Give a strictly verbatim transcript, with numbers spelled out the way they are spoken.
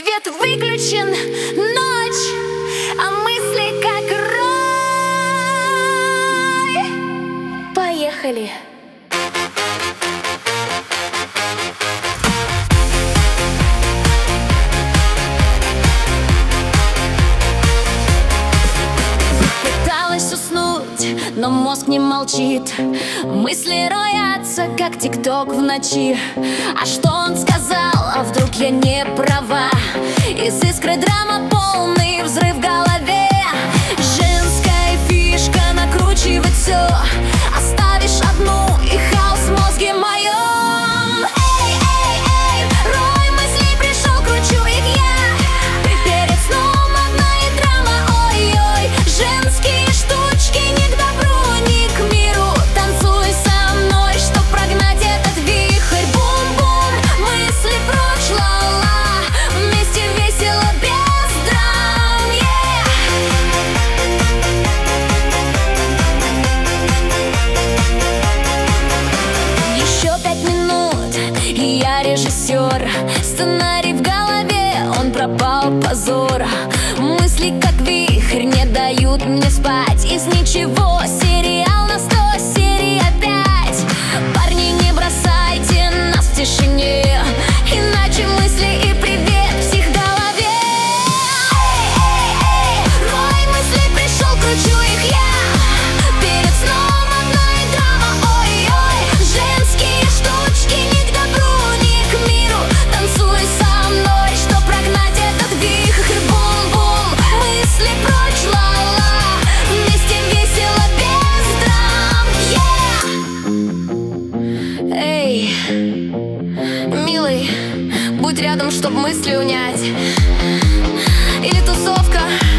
Свет выключен, ночь, а мысли как рой. Поехали. Пыталась уснуть, но мозг не молчит. Мысли роятся, как тикток в ночи. А что он сказал? А вдруг я не права? Из искры драма, полный взрыв в голове. Женская фишка — накручивать все. Оставишь одну и хаос в мозге моем. Эй, эй, эй, рой мыслей пришел, кручу их я. Перед сном одна и драма, ой-ой. Женские штучки не к добру, не к миру. Танцуй со мной, чтоб прогнать этот вихрь. Бум-бум, мысли прочь, ла-ла. Вместе весело, без драм, yeah. Еще пять минут, и я режиссер. Сценарий в голове, он пропал, позор. Мысли как вихрь не дают мне спать. Из ничего сериал на сто серий опять. Парни, не бросайте нас в тишине, иначе мысли и привет психголове. Эй, эй, эй, рой мыслей пришел, кручу их я. Перед сном одна и драма, ой-ой. Женские штучки не к добру, не к миру. Танцуй со мной, чтоб прогнать этот вихрь. Бум-бум, мысли прочь, ла-ла. Вместе весело, без драм, yeah. Эй, милый, будь рядом, чтоб мысли унять. Или тусовка